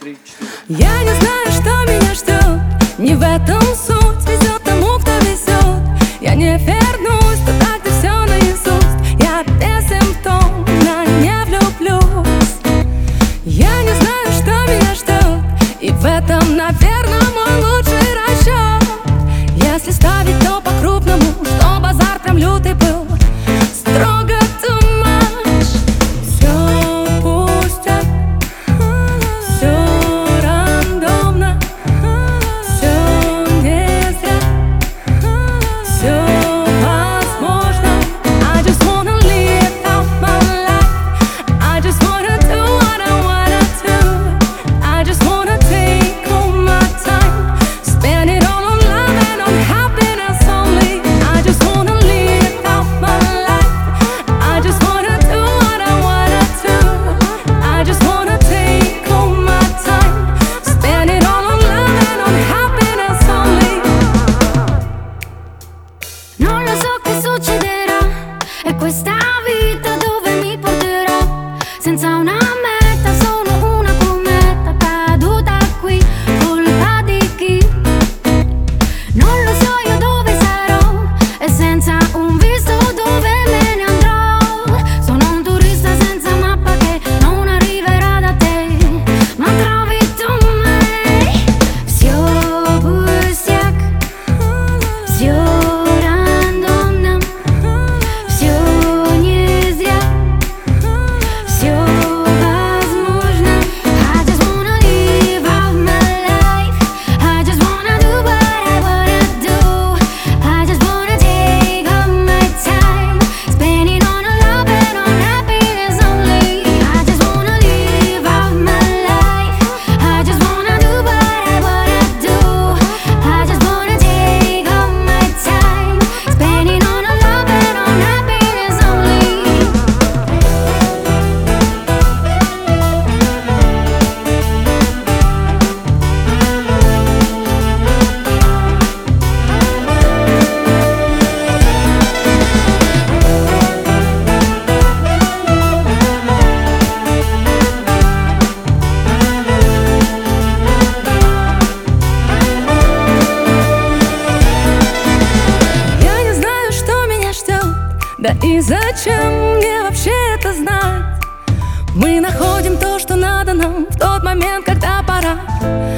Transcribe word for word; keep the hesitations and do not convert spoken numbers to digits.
три, четыре. Я не знаю, что меня ждет, не в этом суть. Везет тому, кто везет. Я не вернусь туда, где все наизусть. Я бессимптомно не влюблюсь. Я не знаю, что меня ждет, и в этом, наверное, мой лучший расчет. Если ставить, то по-крупному, что базар прям лютый был. Строго too much. Все пустят, все рандомно, все не зря, все возможно. I just wanna live out my life. I just wanna do what I wanna do. I just wanna take all my time, spend it all on love and on happiness only. I just wanna live out my life. I just wanna do what I wanna do. I just wanna take all my time, spend it all on love and on happiness only. Non lo so che succederà, è questa vita dove mi porterà. Senza una meta, sono una cometa caduta qui, colpa di chi? Non lo so io dove sarò, e senza un visto dove me ne andrò. Sono un turista senza mappa che non arriverà da te, ma trovi tu me. Всё пустяк, всё рандомно, всё не зря, всё возможно. I just wanna live out my life. I just wanna do what I wanna do. I just wanna take all my time, spend it on love and on happiness only. I just wanna live out my life. I just wanna do what I wanna do. I just wanna take all my time, spend it on love and on happiness only. Я не знаю, что меня ждет, да и зачем мне вообще это знать. Мы находим то, что надо нам в тот момент, когда пора.